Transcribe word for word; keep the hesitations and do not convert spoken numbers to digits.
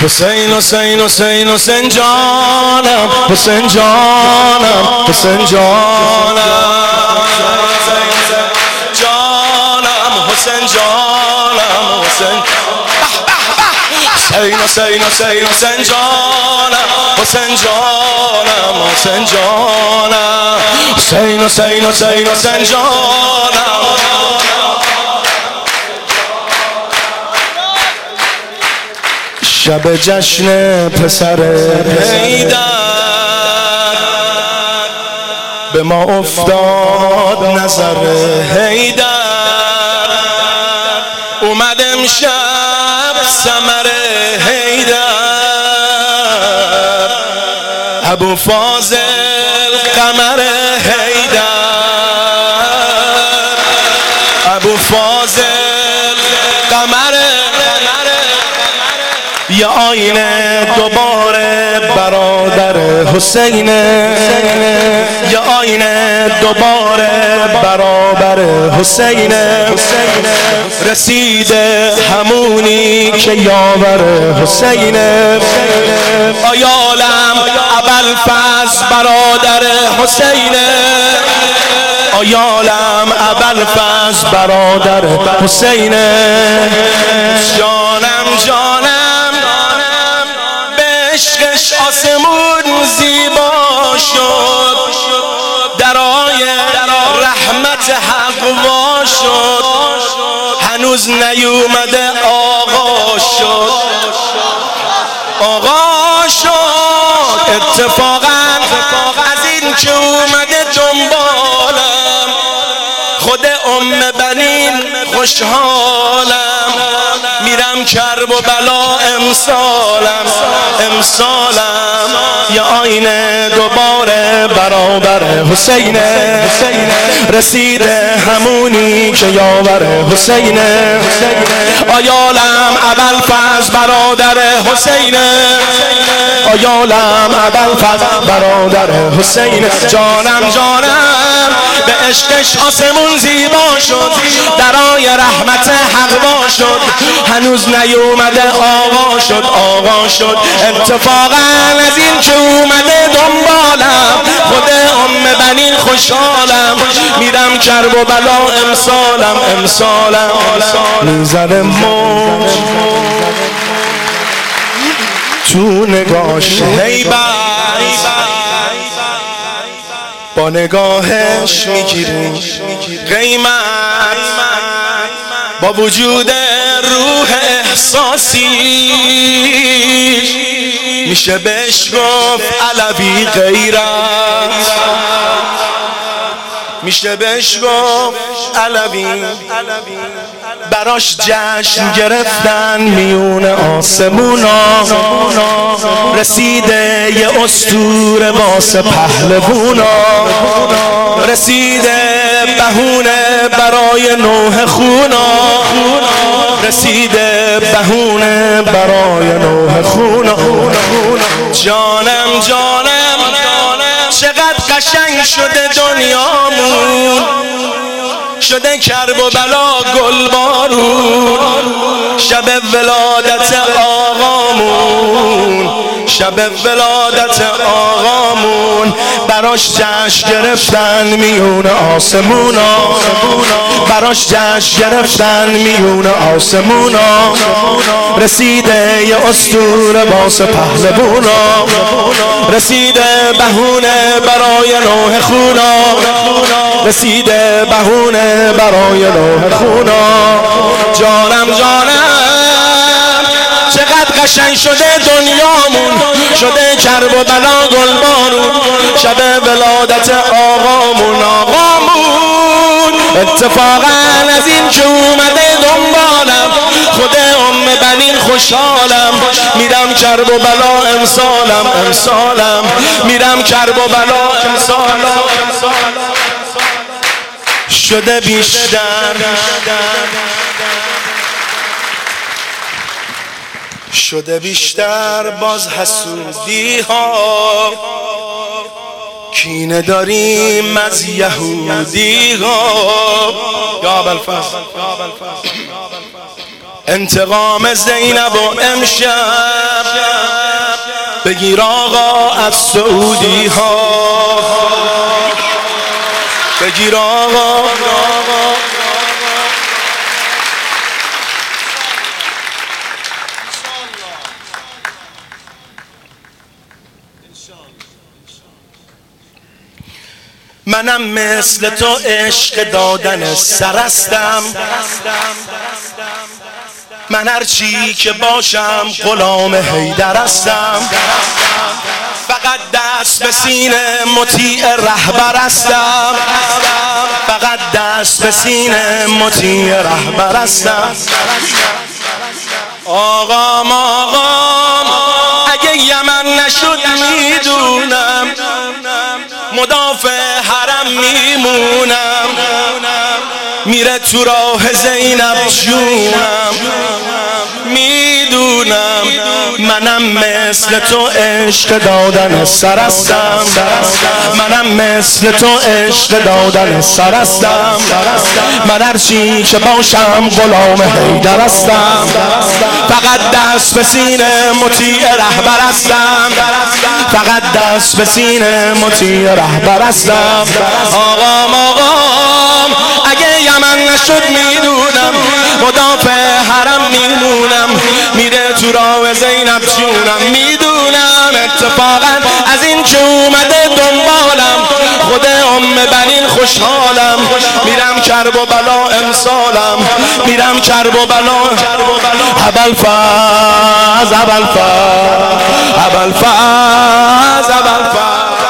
حسین حسین حسین حسین جانم، حسین جانم، حسین جانم، جانم حسین جانم، حسین حسین حسین حسین حسین جانم، حسین جانم، حسین جانم، حسین حسین حسین حسین جانم. شب جشن پسر حیدر به ما افتاد نظر حیدر، اومد امشب ثمر حیدر، ابو فاضل قمر حیدر، ابو فاضل قمر، یا آینه دوباره برادر حسین، یا آینه دوباره برابر حسین، رسیده همونی که یاور حسین، آیالم ابوالفضل برادر حسین، آیالم ابوالفضل برادر حسین، جانم جانم عشقش آسمون زیبا شد، درای رحمت حق وا شد، هنوز نیومده آقا شد، آقا شد اتفاقا از این که اومده دنبالم، خود ام بنین خوشحالم، میرم کرب و بلا امسالم، امسالم یا آینه دوباره برابر حسین، رسیده همونی که یاور حسین، آیالم ابوالفضل برادر حسین، آیالم ابوالفضل برادر حسین، جانم جانم به عشقش آسمون زیبا شد، درای رحمت حق وا شد، هنوز نیومده آقا شد، آقا شد اتفاقا از این که اومده دنبالم، خود ام بنین خوشحالم، میرم کرب و بلا امسالم، امسالم میزنه موج تو نگاش هیبت، با نگاهش میگیری قیمت، با وجود روح احساسی میشه بهش گفت علوی غیرت، میشه بهش گفت علوی، براش جشن گرفتن میون آسمونا، رسیده یه اسطوره واسه پهلوونا، رسیده بهونه برای نوح خونا، رسیده بهونه برای نوح خونا، جانم جانم چقدر قشنگ شده دنیامون، شده کرب و بلا گل بارون، شب ولادت آقامون، شب ولادت آقامون، براش جشن گرفتن میون آسمونا، براش جشن گرفتن میون آسمونا، رسیده یه اسطوره واسه پهلوونا، رسیده بهونه برای نوح خونا، رسیده بهونه برای نوح خونا، جانم جانم چقدر قشنگ شده دنیامون، شده کرب و بلا گل بارون، شب ولادت آقامون، آقامون اتفاقا از این که اومده دنبالم، خود ام بنین خوشحالم، میرم کرب و بلا امسالم، امسالم میرم کرب و بلا امسالم، شده بیشتر شده بیشتر باز حسودی ها، کینه داریم از یهودی ها، یا ابوالفضل انتقام زینب و امشب بگیر آقا از سعودی ها، بگیر آقا. منم مثل تو عشق دادن سرستم، من هر چی که باشم غلام حیدرستم، فقط دست به سینه مطیع رهبرستم، فقط دست به سینه مطیع رهبرستم. آقام آقام اگه یمن نشد میدونم، مدافع حرم میمونم، میره تو راه زینب جونم. میدونم منم مثل تو عشق دادن سرستم، منم مثل تو عشق دادن سرستم، من هر چی که باشم غلام حیدرستم، فقط دست به سینه مطیع رهبرستم، فقط دست به سینه مطیع رهبرستم. آقام آقام اگه یمن نشد میدونم، مدافع حرم میمونم، میره تو راه زینب جونم. میدونم اتفاقا از این که اومده دنبالم، خود ام بنین خوشحالم، میرم کرب و بلا امسالم، میرم کرب و بلا. ابوالفضل ابوالفضل ابوالفضل ابوالفضل